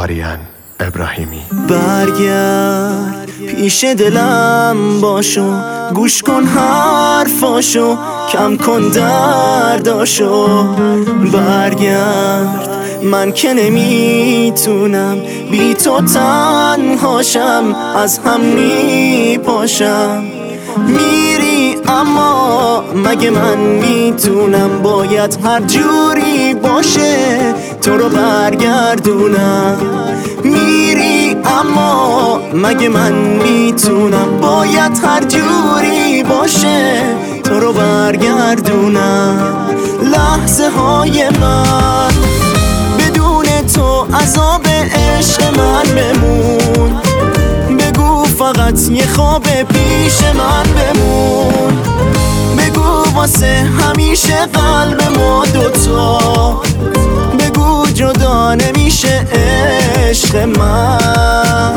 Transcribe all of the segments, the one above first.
آریان ابراهیمی. برگرد پیش دلم باشو، گوش کن حرفاشو، کم کن درداشو. برگرد من که نمیتونم بی تو تنهاشم، از هم میپاشم. میری اما مگه من میتونم، باید هر جوری باشه تو رو برگردونم. میری اما مگه من میتونم، باید هر جوری باشه تو رو برگردونم. لحظه های من بدون تو عذاب عشق من بمون، بگو فقط یه خواب پیش من بمون، بگو واسه همیشه قلب ما دوتا، بگو جدا نمیشه عشق من.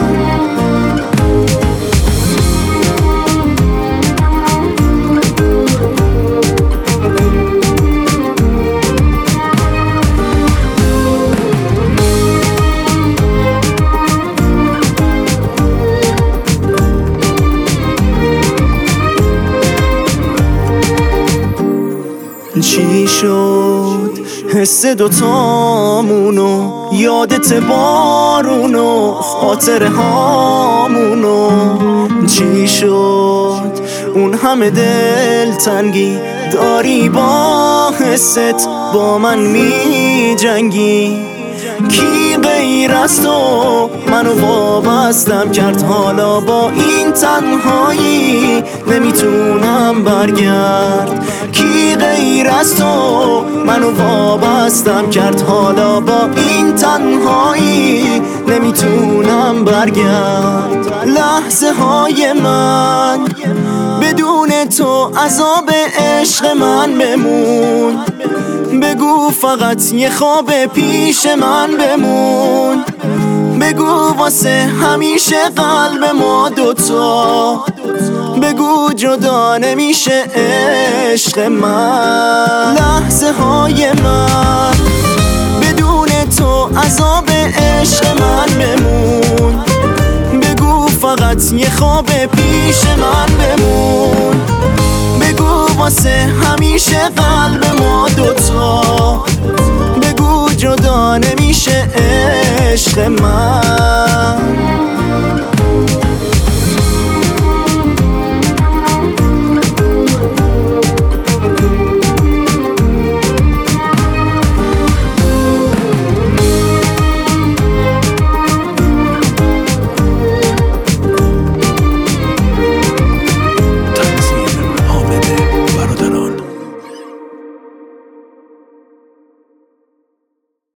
چی شد حس دوتامونو، یادت بارونو، خاطره هامونو. چی شد اون همه دلتنگی، داری با حست با من می جنگی. کی غیر از تو منو وابستم کرد، حالا با این تنهایی نمیتونم برگرد. کی غیر از تو منو وابستم کرد، حالا با این تنهایی نمیتونم برگرد. لحظه های من بدون تو عذاب عشق من بمون، بگو فقط یه خواب پیش من بمون، بگو واسه همیشه قلب ما دوتا، بگو جدا نمیشه عشق من. لحظه های من بدون تو عذاب عشق من بمون، بگو فقط یه خواب پیش من بمون، بگو واسه همیشه قلب ما دوتا، بگو جدا نمیشه عشق من.